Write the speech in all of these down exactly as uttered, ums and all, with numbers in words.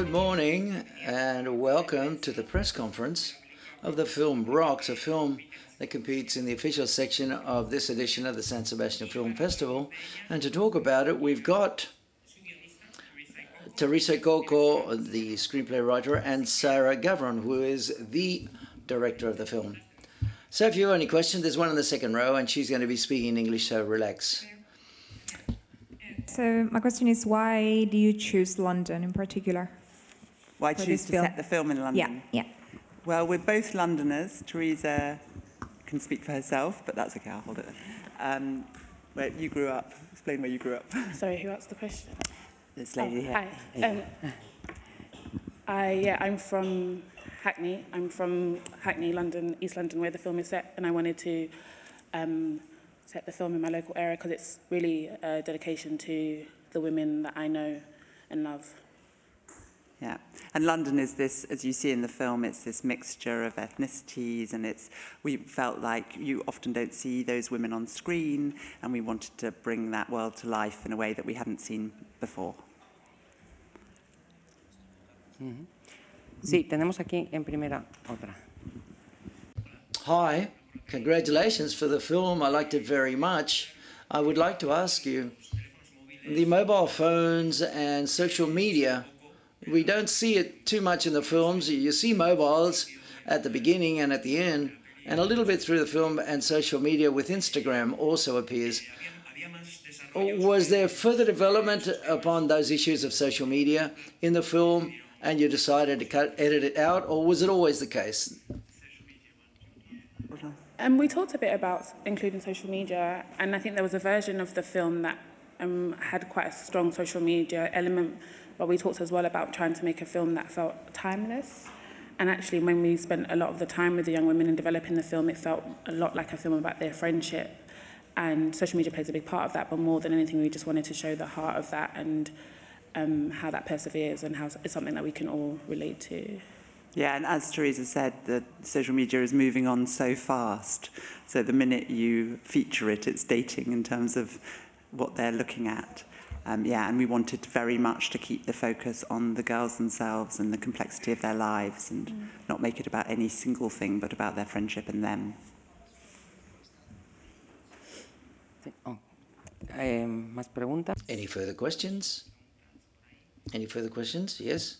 Good morning and welcome to the press conference of the film Rocks, a film that competes in the official section of this edition of the San Sebastian Film Festival. And to talk about it, we've got Teresa Coco, the screenplay writer, and Sarah Gavron, who is the director of the film. So if you have any questions, there's one in the second row, and she's going to be speaking in English, so relax. So my question is, why do you choose London in particular? Why choose to film? set the film in London? Yeah, yeah. Well, we're both Londoners. Teresa can speak for herself, but that's okay, I'll hold it. Um, where you grew up. Explain where you grew up. Sorry, who asked the question? This lady oh, here. Hi. Um, I, yeah, I'm from Hackney. I'm from Hackney, London, East London, where the film is set, and I wanted to um, set the film in my local area because it's really a dedication to the women that I know and love. Yeah, and London is this, as you see in the film, it's this mixture of ethnicities, and it's, we felt like you often don't see those women on screen, and we wanted to bring that world to life in a way that we hadn't seen before. Mm-hmm. Sí, tenemos aquí en primera otra. Hi, congratulations for the film. I liked it very much. I would like to ask you, the mobile phones and social media, we don't see it too much in the films. You see mobiles at the beginning and at the end, and a little bit through the film, and social media with Instagram also appears. Was there further development upon those issues of social media in the film, and you decided to cut, edit it out, or was it always the case? And um, we talked a bit about including social media, and I think there was a version of the film that um, had quite a strong social media element, but we talked as well about trying to make a film that felt timeless. And actually, when we spent a lot of the time with the young women in developing the film, it felt a lot like a film about their friendship. And social media plays a big part of that, but more than anything, we just wanted to show the heart of that and um, how that perseveres and how it's something that we can all relate to. Yeah, and as Teresa said, the social media is moving on so fast. So the minute you feature it, it's dating in terms of what they're looking at. Um, yeah, and we wanted very much to keep the focus on the girls themselves and the complexity of their lives, and mm. not make it about any single thing, but about their friendship and them. Oh. Eh, ¿Más preguntas? Any further questions? Any further questions? Yes?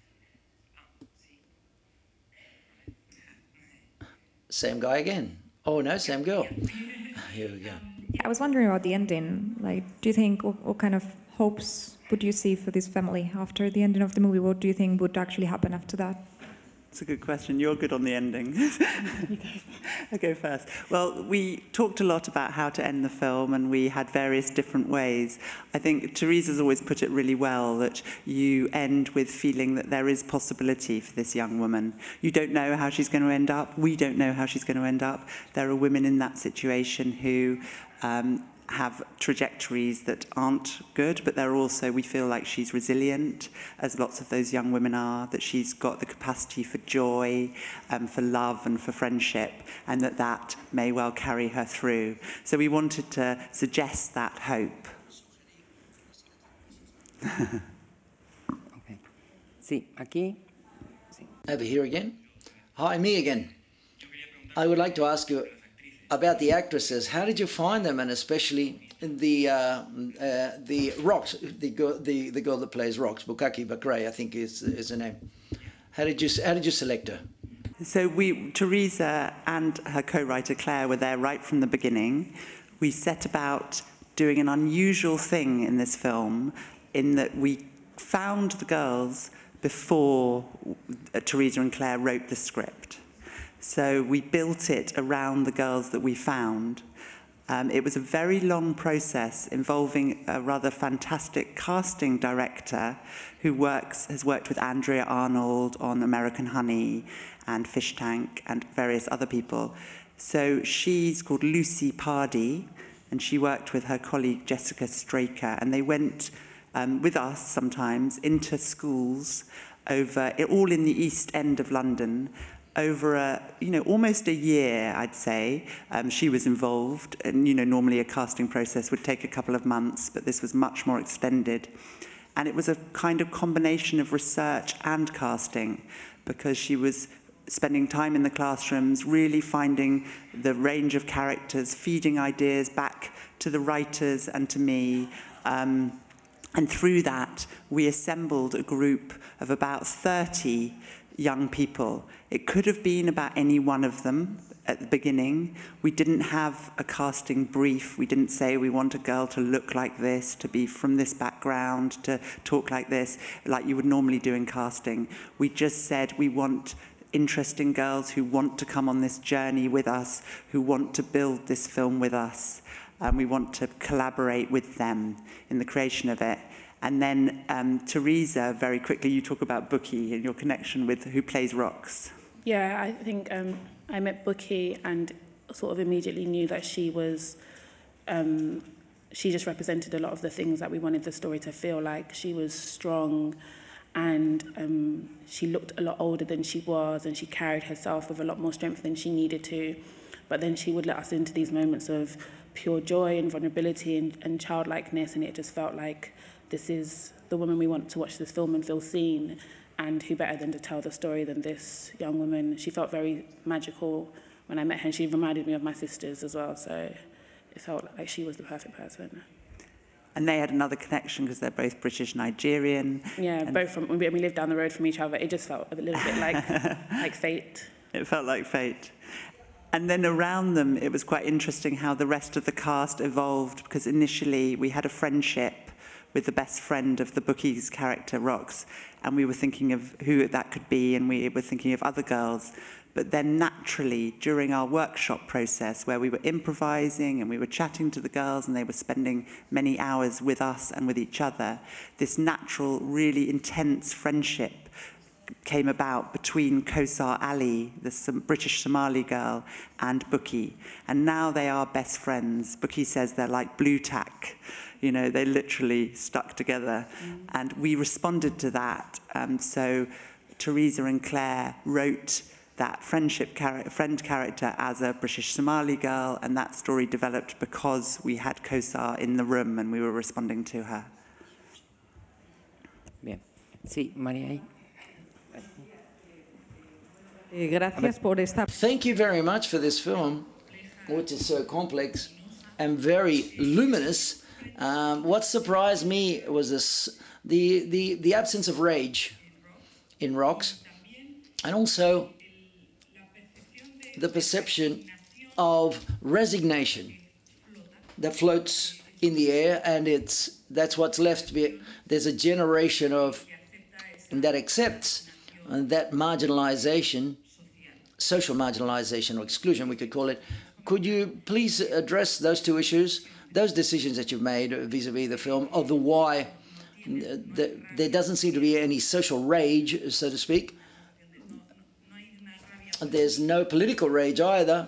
Same guy again. Oh, no, same girl. Here we go. I was wondering about the ending. Like, do you think, what, what kind of hopes would you see for this family after the ending of the movie? What do you think would actually happen after that? It's a good question. You're good on the ending. I'll go first. Well, we talked a lot about how to end the film, and we had various different ways. I think Teresa's always put it really well, that you end with feeling that there is possibility for this young woman. You don't know how she's going to end up. We don't know how she's going to end up. There are women in that situation who um, have trajectories that aren't good, but they're also, we feel like she's resilient, as lots of those young women are, that she's got the capacity for joy, um, for love and for friendship, and that that may well carry her through. So we wanted to suggest that hope. Okay. Sí, aquí. Sí. Over here again. Hi, me again. I would like to ask you about the actresses. How did you find them, and especially the uh, uh, the Rocks, the girl, the the girl that plays Rocks, Bukaki Bakray, I think is is her name. How did you how did you select her? So we, Teresa and her co-writer Claire were there right from the beginning. We set about doing an unusual thing in this film, in that we found the girls before uh, Teresa and Claire wrote the script. So we built it around the girls that we found. Um, it was a very long process involving a rather fantastic casting director who works, has worked with Andrea Arnold on American Honey and Fish Tank and various other people. So she's called Lucy Pardee, and she worked with her colleague Jessica Straker, and they went um, with us sometimes into schools over, all in the East End of London, over a, you know, almost a year, I'd say. Um, she was involved, and, you know, normally a casting process would take a couple of months, but this was much more extended. And it was a kind of combination of research and casting, because she was spending time in the classrooms, really finding the range of characters, feeding ideas back to the writers and to me. Um, and through that, we assembled a group of about thirty young people. It could have been about any one of them at the beginning. We didn't have a casting brief. We didn't say we want a girl to look like this, to be from this background, to talk like this, like you would normally do in casting. We just said we want interesting girls who want to come on this journey with us, who want to build this film with us, and we want to collaborate with them in the creation of it. And then um, Teresa, very quickly, you talk about Bookie and your connection with who plays Rox. Yeah, I think um, I met Bookie and sort of immediately knew that she was, um, she just represented a lot of the things that we wanted the story to feel like. She was strong, and um, she looked a lot older than she was, and she carried herself with a lot more strength than she needed to. But then she would let us into these moments of pure joy and vulnerability and, and childlikeness, and it just felt like this is the woman we want to watch this film and feel seen. And who better than to tell the story than this young woman? She felt very magical when I met her, and she reminded me of my sisters as well, so it felt like she was the perfect person. And they had another connection because they're both British Nigerian. Yeah, both from, we we lived down the road from each other. It just felt a little bit like like fate. It felt like fate. And then around them, it was quite interesting how the rest of the cast evolved, because initially we had a friendship with the best friend of the Bookie's character, Rox, and we were thinking of who that could be, and we were thinking of other girls. But then naturally, during our workshop process, where we were improvising and we were chatting to the girls and they were spending many hours with us and with each other, this natural, really intense friendship came about between Kosar Ali, the British Somali girl, and Bookie. And now they are best friends. Bookie says they're like blue tack. You know, they literally stuck together. Mm. And we responded to that. Um, so Teresa and Claire wrote that friendship char- friend character as a British Somali girl, and that story developed because we had Kosar in the room and we were responding to her. Bien. Sí, María. Thank you very much for this film, which is so complex and very luminous. Um, what surprised me was this, the, the, the absence of rage in Rox, and also the perception of resignation that floats in the air, and it's that's what's left. There's a generation of that accepts that marginalization, social marginalization or exclusion, we could call it. Could you please address those two issues, those decisions that you've made vis-a-vis the film, of the why the, there doesn't seem to be any social rage, so to speak. There's no political rage either.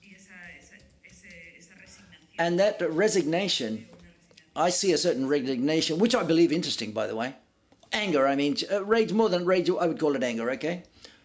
And that resignation, I see a certain resignation, which I believe interesting, by the way. Anger, I mean, uh, rage, more than rage, I would call it anger, okay?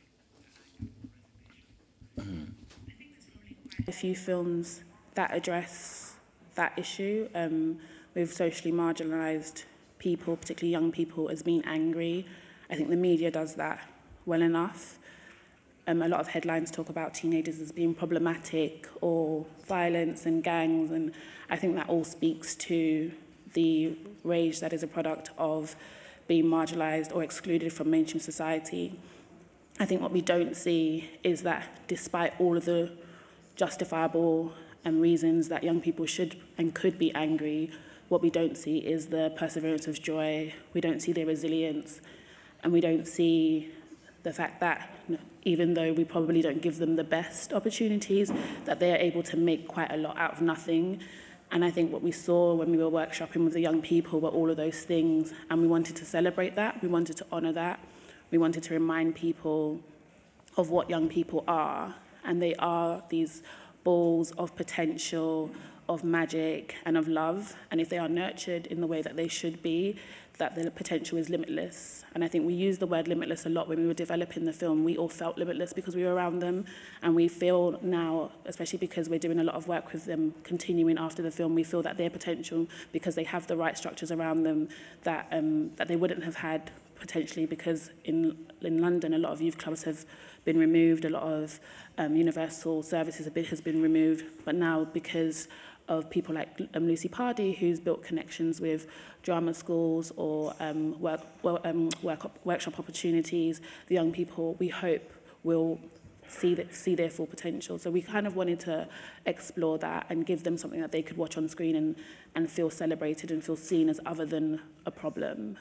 A few films that address that issue um, with socially marginalised people, particularly young people, as being angry. I think the media does that well enough. Um, a lot of headlines talk about teenagers as being problematic or violence and gangs, and I think that all speaks to the rage that is a product of being marginalised or excluded from mainstream society. I think what we don't see is that despite all of the justifiable um, reasons that young people should and could be angry, what we don't see is the perseverance of joy, we don't see their resilience, and we don't see the fact that even though we probably don't give them the best opportunities, that they are able to make quite a lot out of nothing. And I think what we saw when we were workshopping with the young people were all of those things, and we wanted to celebrate that, we wanted to honour that, we wanted to remind people of what young people are, and they are these balls of potential, of magic and of love. And if they are nurtured in the way that they should be, that the potential is limitless. And I think we use the word limitless a lot when we were developing the film. We all felt limitless because we were around them. And we feel now, especially because we're doing a lot of work with them continuing after the film, we feel that their potential, because they have the right structures around them, that um, that they wouldn't have had potentially, because in, in London, a lot of youth clubs have been removed, a lot of um, universal services a bit has been removed. But now, because of people like um, Lucy Pardee, who's built connections with drama schools or um, work, well, um, work, workshop opportunities, the young people, we hope, will see, that, see their full potential. So we kind of wanted to explore that and give them something that they could watch on screen and, and feel celebrated and feel seen as other than a problem.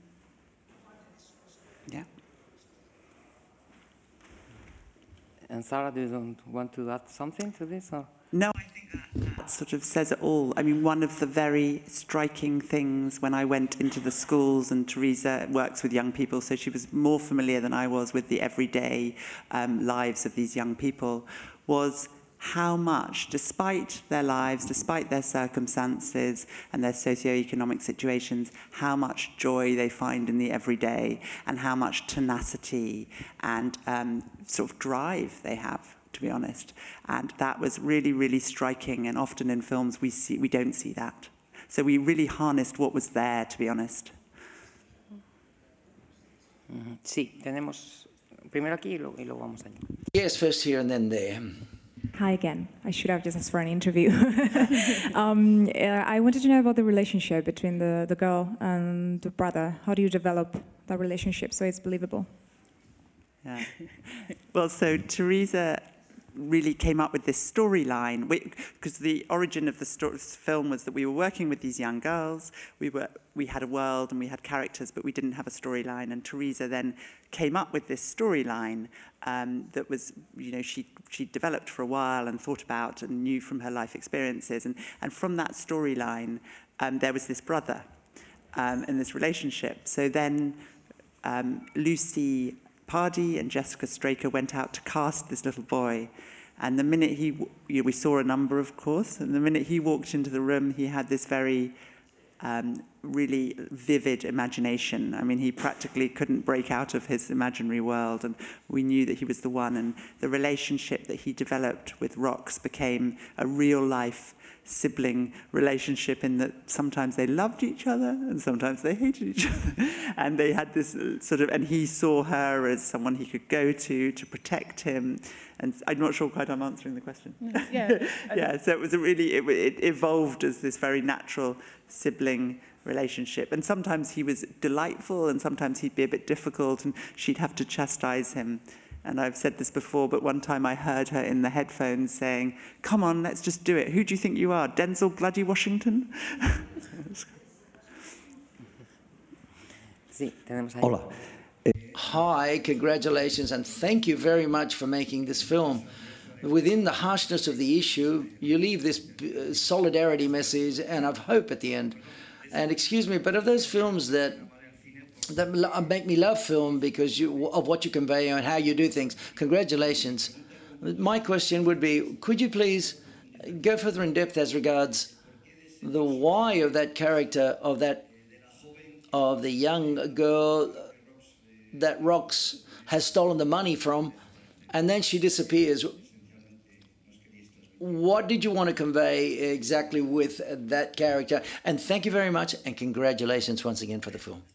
Yeah. And Sarah, do you want to add something to this? Or? No, I think that, that sort of says it all. I mean, one of the very striking things when I went into the schools, and Teresa works with young people, so she was more familiar than I was with the everyday um, lives of these young people, was how much, despite their lives, despite their circumstances and their socioeconomic situations, how much joy they find in the everyday and how much tenacity and um, sort of drive they have, to be honest. And that was really, really striking, and often in films we see we don't see that. So we really harnessed what was there, to be honest. Mm-hmm. Sí, tenemos primero aquí y luego, y luego vamos allá. Yes, first here and then there. Hi again. I should have just asked for an interview. um, uh, I wanted to know about the relationship between the, the girl and the brother. How do you develop that relationship so it's believable? Yeah. Well, so Teresa really came up with this storyline, because the origin of the story, film was that we were working with these young girls, we were we had a world and we had characters, but we didn't have a storyline. And Teresa then came up with this storyline um, that was, you know, she she developed for a while and thought about and knew from her life experiences. And, and from that storyline, um, there was this brother um, in this relationship. So then um, Lucy Pardee and Jessica Straker went out to cast this little boy. And the minute he, you know, we saw a number, of course, and the minute he walked into the room, he had this very um, really vivid imagination. I mean, he practically couldn't break out of his imaginary world, and we knew that he was the one. And the relationship that he developed with Rox became a real-life sibling relationship, in that sometimes they loved each other and sometimes they hated each other. And they had this sort of, and he saw her as someone he could go to to protect him. And I'm not sure quite I'm answering the question. Yeah. Yeah, so it was a really, it, it evolved as this very natural sibling relationship. And sometimes he was delightful and sometimes he'd be a bit difficult and she'd have to chastise him. And I've said this before, but one time I heard her in the headphones saying, "Come on, let's just do it. Who do you think you are, Denzel Bloody Washington?" Sí, tenemos ahí. Hola. Hi, congratulations, and thank you very much for making this film. Within the harshness of the issue, you leave this solidarity message and of hope at the end. And excuse me, but of those films that that make me love film because you, of what you convey and how you do things, congratulations. My question would be, could you please go further in depth as regards the why of that character, of that, of the young girl that Rox has stolen the money from, and then she disappears. What did you want to convey exactly with that character? And thank you very much, and congratulations once again for the film.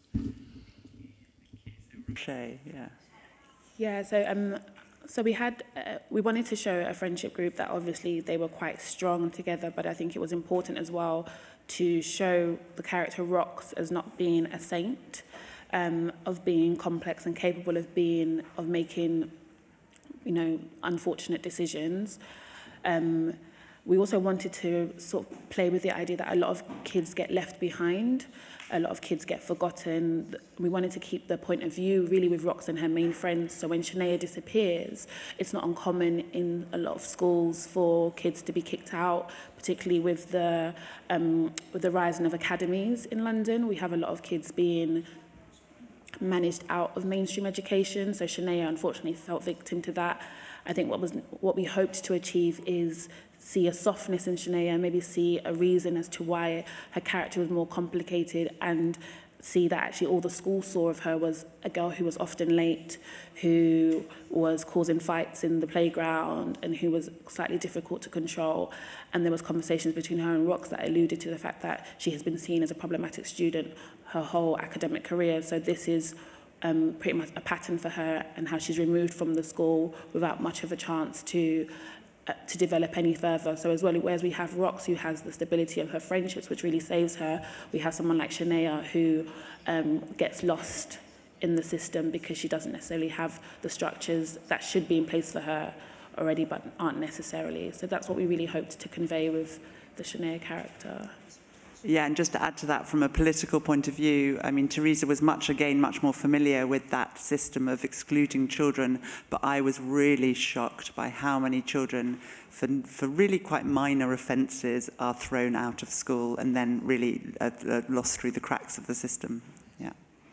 Shay, yeah. Yeah, so um, so we had, uh, we wanted to show a friendship group that obviously they were quite strong together, but I think it was important as well to show the character Rox as not being a saint, um, of being complex and capable of being, of making, you know, unfortunate decisions. Um, we also wanted to sort of play with the idea that a lot of kids get left behind, a lot of kids get forgotten. We wanted to keep the point of view really with Rox and her main friends. So when Shania disappears, it's not uncommon in a lot of schools for kids to be kicked out, particularly with the um, with the rising of academies in London. We have a lot of kids being managed out of mainstream education. So Shania unfortunately fell victim to that. I think what was what we hoped to achieve is see a softness in Shania, maybe see a reason as to why her character was more complicated, and see that actually all the school saw of her was a girl who was often late, who was causing fights in the playground, and who was slightly difficult to control. And there was conversations between her and Rox that alluded to the fact that she has been seen as a problematic student her whole academic career. So this is um, pretty much a pattern for her, and how she's removed from the school without much of a chance to uh, to develop any further. So as well, whereas we have Rox, who has the stability of her friendships, which really saves her, we have someone like Shania who um, gets lost in the system because she doesn't necessarily have the structures that should be in place for her already, but aren't necessarily. So that's what we really hoped to convey with the Shania character. Yeah, and just to add to that, from a political point of view, I mean, Teresa was much, again, much more familiar with that system of excluding children, but I was really shocked by how many children, for, for really quite minor offences, are thrown out of school and then really uh, uh, lost through the cracks of the system. Yeah.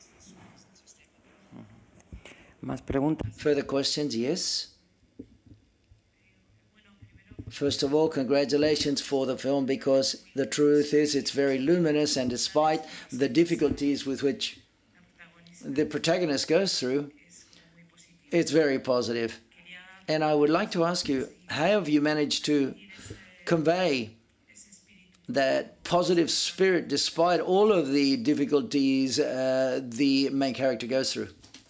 Más preguntas. Further questions? Yes. First of all, congratulations for the film, because the truth is it's very luminous, and despite the difficulties with which the protagonist goes through, it's very positive. And I would like to ask you, how have you managed to convey that positive spirit despite all of the difficulties uh, the main character goes through?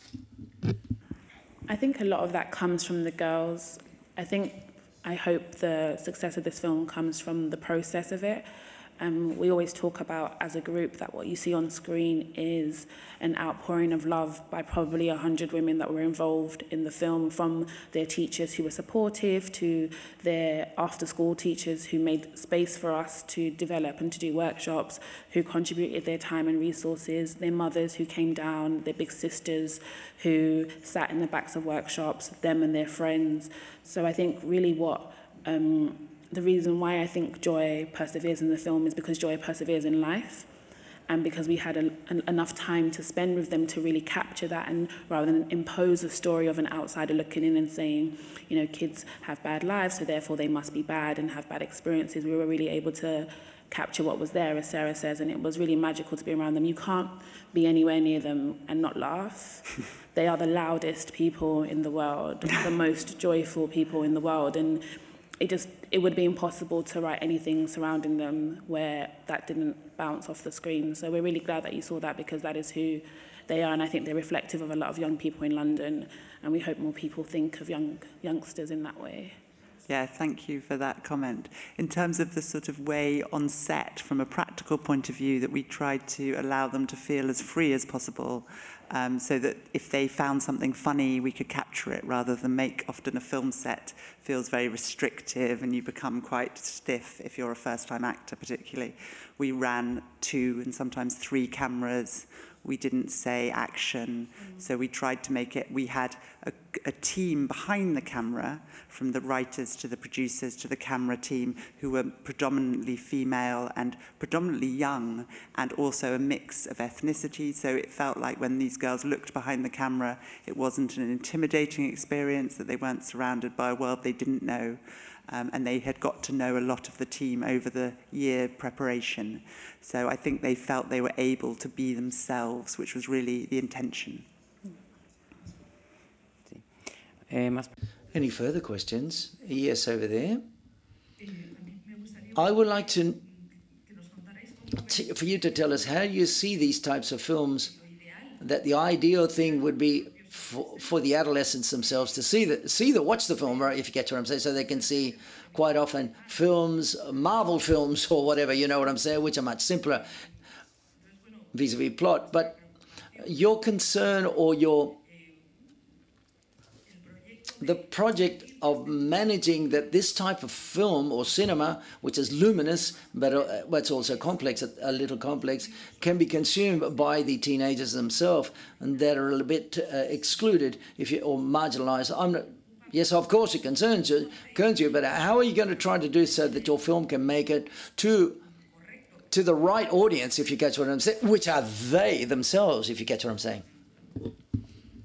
I think a lot of that comes from the girls. I think I hope the success of this film comes from the process of it. Um, we always talk about, as a group, that what you see on screen is an outpouring of love by probably a hundred women that were involved in the film, from their teachers who were supportive to their after-school teachers who made space for us to develop and to do workshops, who contributed their time and resources, their mothers who came down, their big sisters who sat in the backs of workshops, them and their friends. So I think really what um, the reason why I think Joy perseveres in the film is because Joy perseveres in life, and because we had a, an, enough time to spend with them to really capture that, and rather than impose a story of an outsider looking in and saying, you know, kids have bad lives, so therefore they must be bad and have bad experiences, we were really able to capture what was there, as Sarah says, and it was really magical to be around them. You can't be anywhere near them and not laugh. They are the loudest people in the world, the most joyful people in the world, and it just, it would be impossible to write anything surrounding them where that didn't bounce off the screen. So we're really glad that you saw that, because that is who they are, and I think they're reflective of a lot of young people in London, and we hope more people think of young youngsters in that way. Yeah, thank you for that comment. In terms of the sort of way on set, from a practical point of view, that we tried to allow them to feel as free as possible, um, so that if they found something funny, we could capture it, rather than make often a film set feels very restrictive and you become quite stiff if you're a first-time actor particularly. We ran two and sometimes three cameras. We didn't say action, so we tried to make it, we had a, a team behind the camera, from the writers to the producers to the camera team, who were predominantly female and predominantly young, and also a mix of ethnicity, so it felt like when these girls looked behind the camera, it wasn't an intimidating experience, that they weren't surrounded by a world they didn't know. Um, and they had got to know a lot of the team over the year preparation. So I think they felt they were able to be themselves, which was really the intention. Any further questions? Yes, over there. I would like to, to for you to tell us how you see these types of films, that the ideal thing would be For, for the adolescents themselves to see the see the watch the film, right, if you get to what I'm saying, so they can see quite often films, Marvel films or whatever, you know what I'm saying, which are much simpler vis-a-vis plot. But your concern or your the project of managing that this type of film or cinema, which is luminous, but uh, but it's also complex, a, a little complex, can be consumed by the teenagers themselves, and that are a little bit uh, excluded if you or marginalized. I'm not, yes, of course, it concerns you, concerns you, but how are you going to try to do so that your film can make it to to the right audience, if you get what I'm saying, which are they themselves, if you get what I'm saying?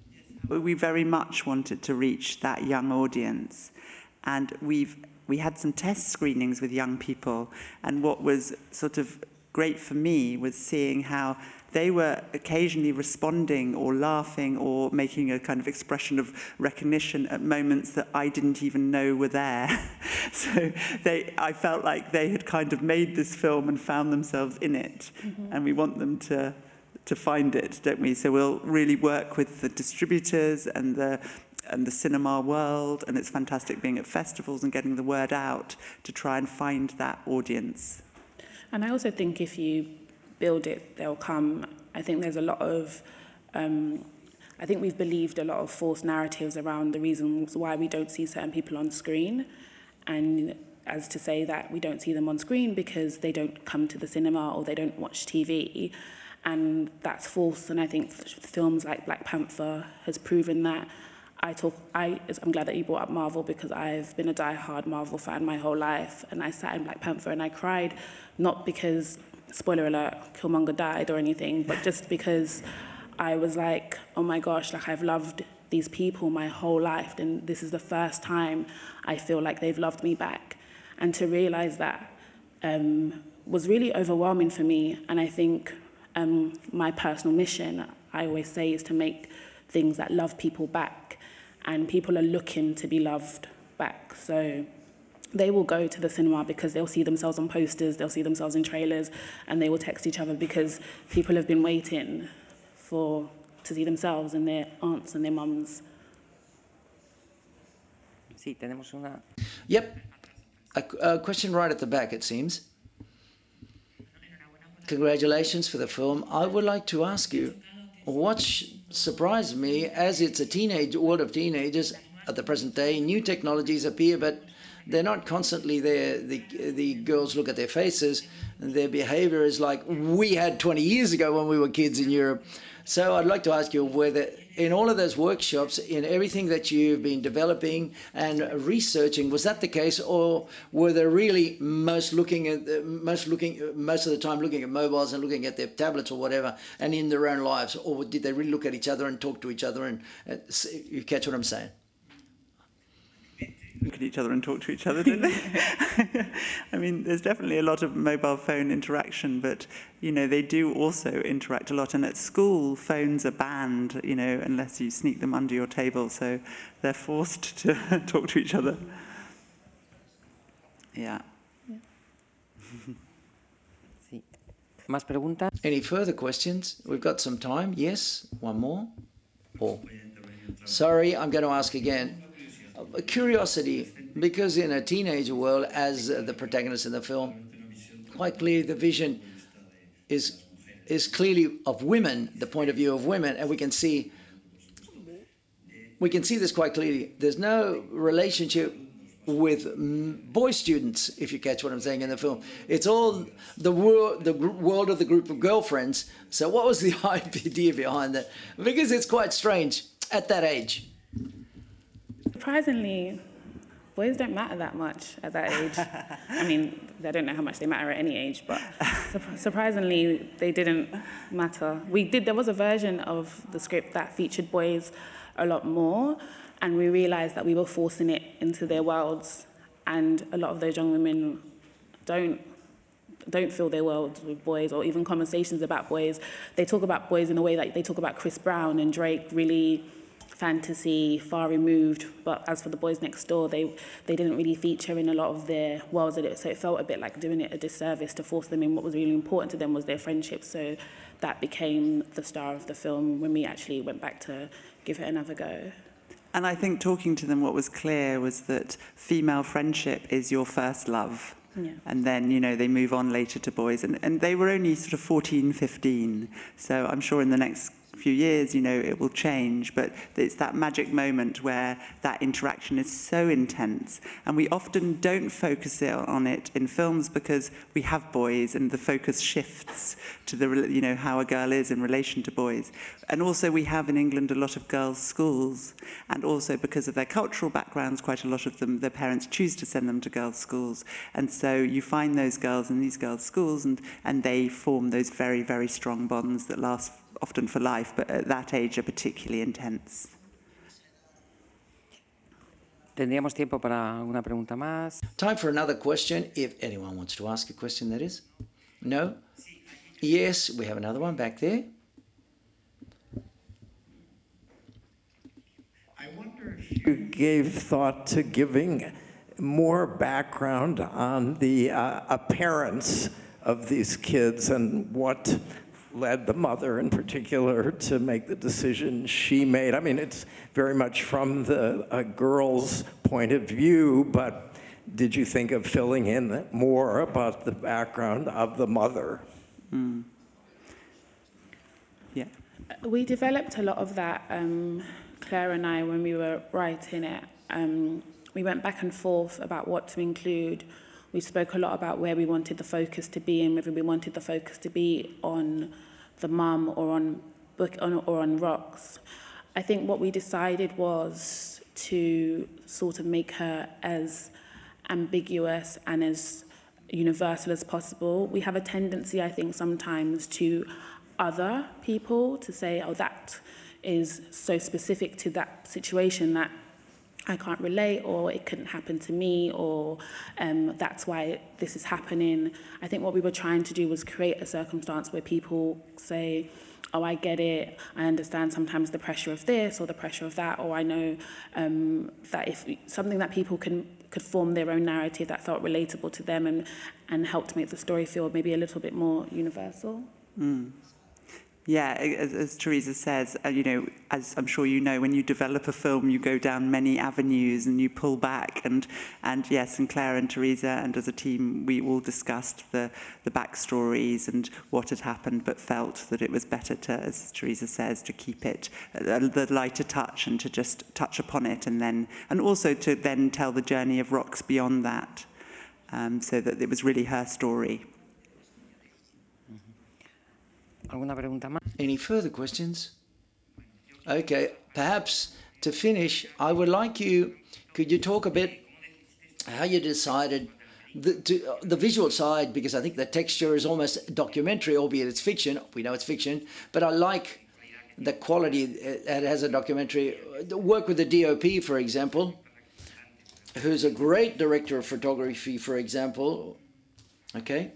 we very much wanted to reach that young audience. And we've we had some test screenings with young people, and what was sort of great for me was seeing how they were occasionally responding or laughing or making a kind of expression of recognition at moments that I didn't even know were there. So they, I felt like they had kind of made this film and found themselves in it. Mm-hmm. And we want them to, to find it, don't we? So we'll really work with the distributors and the and the cinema world, and it's fantastic being at festivals and getting the word out to try and find that audience. And I also think if you build it, they'll come. I think there's a lot of, um, I think we've believed a lot of false narratives around the reasons why we don't see certain people on screen. And as to say that we don't see them on screen because they don't come to the cinema or they don't watch T V. And that's false. And I think films like Black Panther has proven that. I talk. I, I'm glad that you brought up Marvel because I've been a die-hard Marvel fan my whole life. And I sat in Black Panther and I cried, not because, spoiler alert, Killmonger died or anything, but just because I was like, oh my gosh, like I've loved these people my whole life, and this is the first time I feel like they've loved me back. And to realize that um, was really overwhelming for me. And I think um, my personal mission, I always say, is to make things that love people back. And people are looking to be loved back. So they will go to the cinema because they'll see themselves on posters, they'll see themselves in trailers, and they will text each other because people have been waiting for to see themselves and their aunts and their mums. Sí, tenemos una... Yep. A, a question right at the back, it seems. Congratulations for the film. I would like to ask you, what surprised me, as it's a teenage world of teenagers at the present day, new technologies appear, but they're not constantly there. The, the girls look at their faces, and their behavior is like we had twenty years ago when we were kids in Europe. So I'd like to ask you whether in all of those workshops, in everything that you've been developing and researching, was that the case, or were they really most looking at most looking most of the time looking at mobiles and looking at their tablets or whatever, and in their own lives, or did they really look at each other and talk to each other? And uh, you catch what I'm saying? Look at each other and talk to each other, didn't they? I mean, there's definitely a lot of mobile phone interaction, but, you know, they do also interact a lot. And at school, phones are banned, you know, unless you sneak them under your table. So they're forced to talk to each other. Yeah. Sí. ¿Más preguntas? Any further questions? We've got some time. Yes? One more? Or? Sorry, I'm going to ask again. A curiosity, because in a teenager world, as uh, the protagonist in the film, quite clearly the vision is is clearly of women, the point of view of women, and we can see we can see this quite clearly. There's no relationship with boy students, if you catch what I'm saying in the film. It's all the world, the world of the group of girlfriends. So, what was the idea behind that? Because it's quite strange at that age. Surprisingly, boys don't matter that much at that age. I mean, I don't know how much they matter at any age, but su surprisingly, they didn't matter. We did. There was a version of the script that featured boys a lot more, and we realized that we were forcing it into their worlds, and a lot of those young women don't don't fill their worlds with boys, or even conversations about boys. They talk about boys in a way that they talk about Chris Brown and Drake, really fantasy, far removed, but as for the boys next door, they they didn't really feature in a lot of their worlds, so it felt a bit like doing it a disservice to force them in. What was really important to them was their friendship, so that became the star of the film when we actually went back to give it another go. And I think talking to them, what was clear was that female friendship is your first love. Yeah. And then, you know, they move on later to boys. And, and they were only sort of fourteen, fifteen. So I'm sure in the next few years, you know, it will change, but it's that magic moment where that interaction is so intense, and we often don't focus on it in films because we have boys and the focus shifts to the, you know, how a girl is in relation to boys. And also we have in England a lot of girls' schools, and also because of their cultural backgrounds, quite a lot of them, their parents choose to send them to girls' schools, and so you find those girls in these girls' schools, and, and they form those very, very strong bonds that last often for life, but at that age are particularly intense. Tendríamos tiempo para una pregunta más. Time for another question, if anyone wants to ask a question, that is. No? Yes, we have another one back there. I wonder if you gave thought to giving more background on the uh, appearance of these kids and what led the mother in particular to make the decision she made. I mean, it's very much from the uh, girl's point of view, but did you think of filling in more about the background of the mother? Mm. Yeah. We developed a lot of that, um, Claire and I, when we were writing it. Um, we went back and forth about what to include. We spoke a lot about where we wanted the focus to be and whether we wanted the focus to be on the mum or on book on, or on Rox. I think what we decided was to sort of make her as ambiguous and as universal as possible. We have a tendency, I think, sometimes to other people, to say, oh, that is so specific to that situation that I can't relate, or it couldn't happen to me, or um, that's why this is happening. I think what we were trying to do was create a circumstance where people say, oh, I get it, I understand sometimes the pressure of this or the pressure of that, or I know um, that if something that people can could form their own narrative that felt relatable to them and, and helped make the story feel maybe a little bit more universal. Mm. Yeah, as, as Teresa says, uh, you know, as I'm sure you know, when you develop a film, you go down many avenues and you pull back. And, and yes, and Claire and Teresa and as a team, we all discussed the, the backstories and what had happened, but felt that it was better to, as Teresa says, to keep it uh, the lighter touch and to just touch upon it, and then and also to then tell the journey of Rox beyond that, um, so that it was really her story. ¿Alguna pregunta más? Any further questions? Okay, perhaps to finish, I would like you, could you talk a bit how you decided the, to, uh, the visual side, because I think the texture is almost documentary, albeit it's fiction. We know it's fiction, but I like the quality it has a documentary. The work with the D O P, for example, who's a great director of photography, for example. Okay.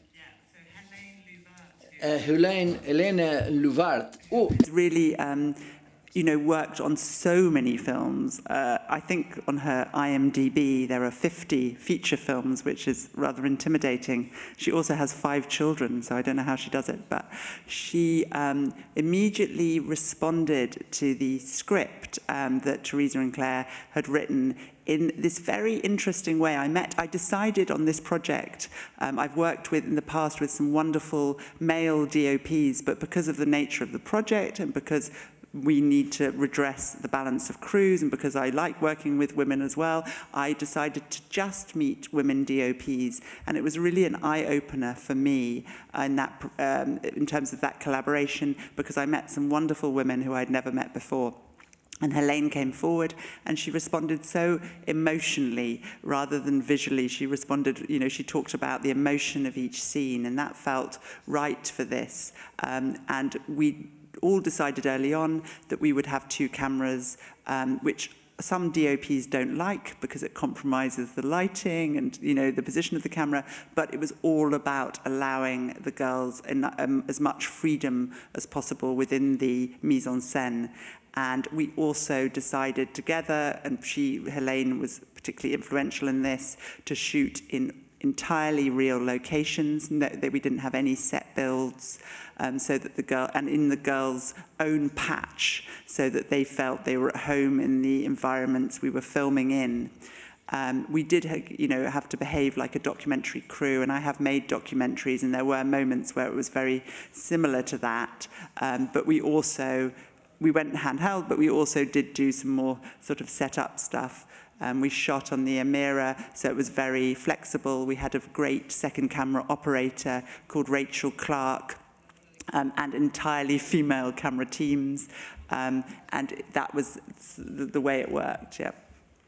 Uh, Helene, Helene Louvart. Oh. Really, um, you know, worked on so many films. Uh, I think on her I M D B there are fifty feature films, which is rather intimidating. She also has five children, so I don't know how she does it. But she um, immediately responded to the script um, that Teresa and Claire had written in this very interesting way. I met, I decided on this project. Um, I've worked with in the past with some wonderful male D O Ps, but because of the nature of the project and because we need to redress the balance of crews, and because I like working with women as well, I decided to just meet women D O Ps, and it was really an eye-opener for me in, that, um, in terms of that collaboration, because I met some wonderful women who I'd never met before. And Helene came forward and she responded so emotionally rather than visually. She responded, you know, she talked about the emotion of each scene, and that felt right for this. Um, and we all decided early on that we would have two cameras, um, which some D O Ps don't like because it compromises the lighting and, you know, the position of the camera, but it was all about allowing the girls in, um, as much freedom as possible within the mise en scène. And we also decided together, and she, Helene, was particularly influential in this, to shoot in entirely real locations, no, that we didn't have any set builds, um, so that the girl, and in the girls' own patch, so that they felt they were at home in the environments we were filming in. Um, we did, you know, have to behave like a documentary crew, and I have made documentaries, and there were moments where it was very similar to that, um, but we also we went handheld, but we also did do some more sort of set-up stuff. Um, we shot on the Amira, so it was very flexible. We had a great second camera operator called Rachel Clark, um, and entirely female camera teams, um, and that was the, the way it worked, yeah.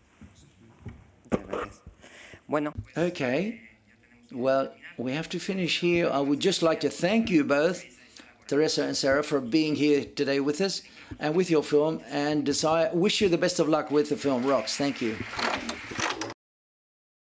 Bueno. Okay, well, we have to finish here. I would just like to thank you both, Teresa and Sarah, for being here today with us and with your film, and desire, wish you the best of luck with the film Rox. Thank you.